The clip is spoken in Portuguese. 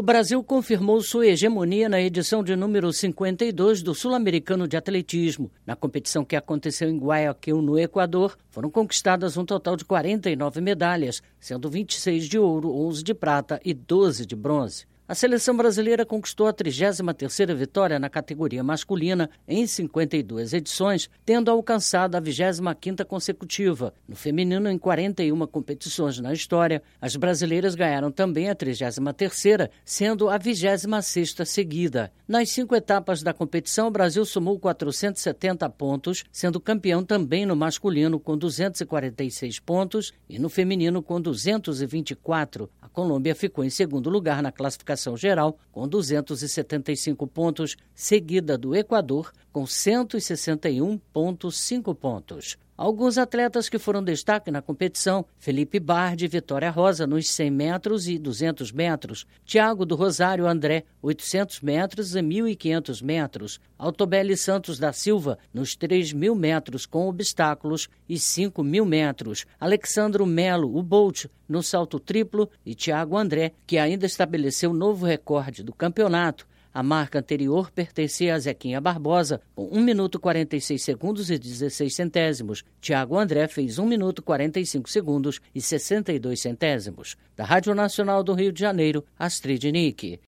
O Brasil confirmou sua hegemonia na edição de número 52 do Sul-Americano de Atletismo. Na competição que aconteceu em Guayaquil, no Equador, foram conquistadas um total de 49 medalhas, sendo 26 de ouro, 11 de prata e 12 de bronze. A seleção brasileira conquistou a 33ª vitória na categoria masculina em 52 edições, tendo alcançado a 25ª consecutiva. No feminino, em 41 competições na história, as brasileiras ganharam também a 33ª, sendo a 26ª seguida. Nas 5 etapas da competição, o Brasil somou 470 pontos, sendo campeão também no masculino com 246 pontos e no feminino com 224. A Colômbia ficou em segundo lugar na classificação geral, com 275 pontos, seguida do Equador, com 161,5 pontos. Alguns atletas que foram destaque na competição: Felipe Bardi, Vitória Rosa nos 100 metros e 200 metros, Thiago do Rosário André, 800 metros e 1.500 metros, Altobelli Santos da Silva nos 3.000 metros com obstáculos e 5.000 metros, Alexandro Melo, o Bolt, no salto triplo e Thiago André, que ainda estabeleceu novo recorde do campeonato. A marca anterior pertencia a Zequinha Barbosa, com 1 minuto 46 segundos e 16 centésimos. Thiago André fez 1 minuto 45 segundos e 62 centésimos. Da Rádio Nacional do Rio de Janeiro, Astrid Nick.